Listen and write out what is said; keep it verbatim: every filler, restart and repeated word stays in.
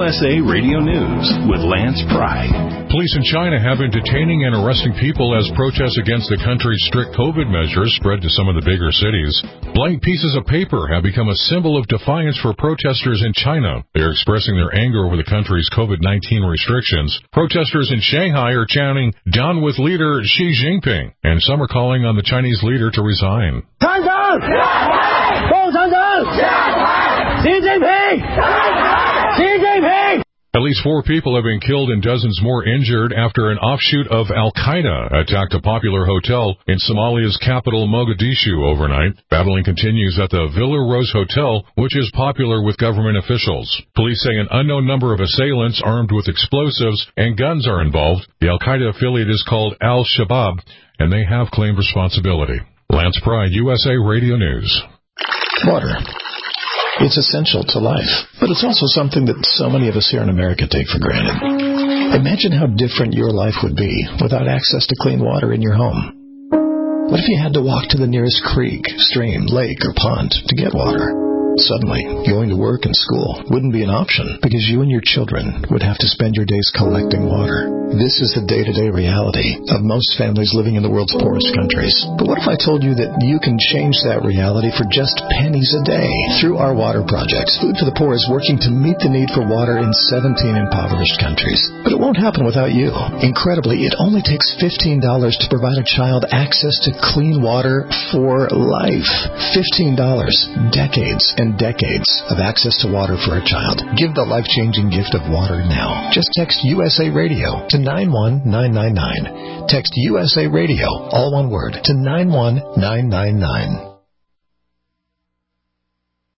S A Radio News with Lance Pride. Police in China have been detaining and arresting people as protests against the country's strict COVID measures spread to some of the bigger cities. Blank pieces of paper have become a symbol of defiance for protesters in China. They are expressing their anger over the country's COVID nineteen restrictions. Protesters in Shanghai are chanting, "Down with leader Xi Jinping," and some are calling on the Chinese leader to resign. At least four people have been killed and dozens more injured after an offshoot of Al-Qaeda attacked a popular hotel in Somalia's capital, Mogadishu, overnight. Battling continues at the Villa Rose Hotel, which is popular with government officials. Police say an unknown number of assailants armed with explosives and guns are involved. The Al-Qaeda affiliate is called Al-Shabaab, and they have claimed responsibility. Lance Pride, U S A Radio News. Water. It's essential to life, but it's also something that so many of us here in America take for granted. Imagine how different your life would be without access to clean water in your home. What if you had to walk to the nearest creek, stream, lake, or pond to get water? Suddenly, going to work and school wouldn't be an option because you and your children would have to spend your days collecting water. This is the day-to-day reality of most families living in the world's poorest countries. But what if I told you that you can change that reality for just pennies a day? Through our water projects, Food for the Poor is working to meet the need for water in seventeen impoverished countries. But it won't happen without you. Incredibly, it only takes fifteen dollars to provide a child access to clean water for life. fifteen dollars. Decades and decades of access to water for a child. Give the life-changing gift of water now. Just text U S A Radio to nine one nine nine nine. Text U S A Radio, all one word, to nine one nine nine nine.